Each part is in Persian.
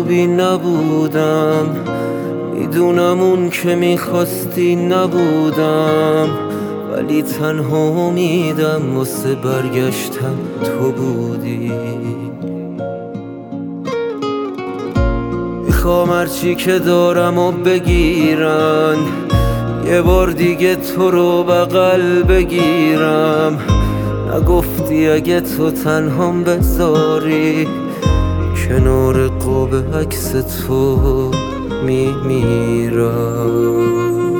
خوبی نبودم، میدونم اون که میخواستی نبودم، ولی تنها امیدم واسه برگشتن تو بودی. میخوام هرچی که دارم و بگیرن، یه بار دیگه تو رو بغل بگیرم. نگفتی اگه تو تنهام بذاری، کنار قاب عکس تو میمیرم.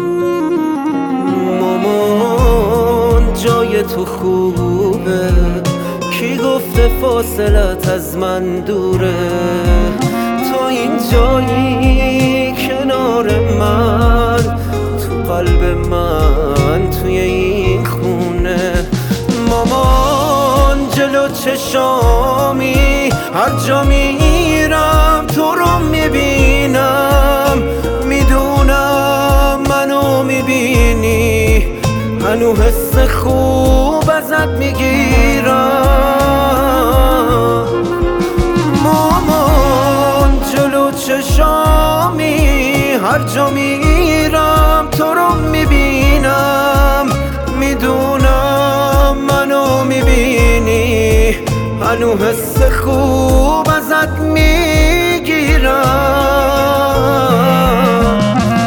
مامان جای تو خوبه، کی گفته فاصلت از من دوره؟ تو این جایی کنار من، تو قلب من، توی این خونه. مامان جلو چشامی، هر جا میرم تو رو میبینم. میدونم منو میبینی، هنو حس خوب ازت میگیرم. مامان جلو چشامی، هر جا میرم تو رو میبینم. میدونم منو میبینی، هنو حس خوب ازت میگیرم.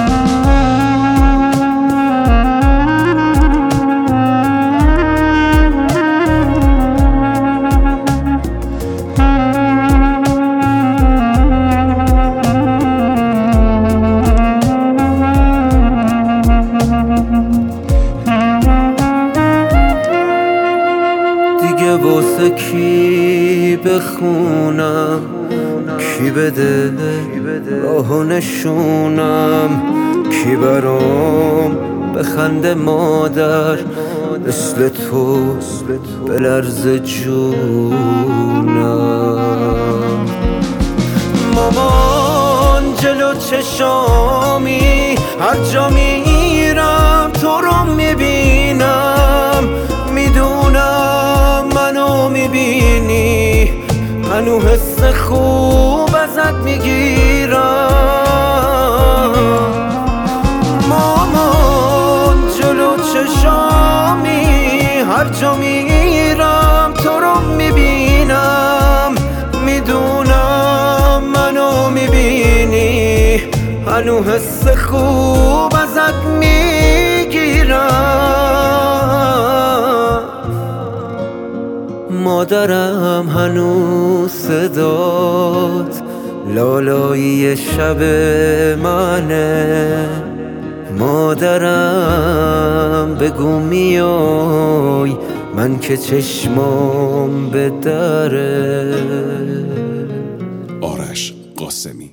دیگه واسه کی بخونم، کی بده راه نشونم، کی برام بخنده مادر مثل تو بلرزه جونم. مامان جلو چشامی، هر جا میرم تو رو میبینم. میدونم منو میبینی، هنو حس خوب ازت میگیرم. مامان جلو چشامی، هر جا میرم تو رو میبینم. میدونم منو میبینی، هنو حس خوب ازت میگیرم. مادرم هنوز صدات لالایی شب منه. مادرم بگو میای، من که چشمام به دره. آرش قاسمی.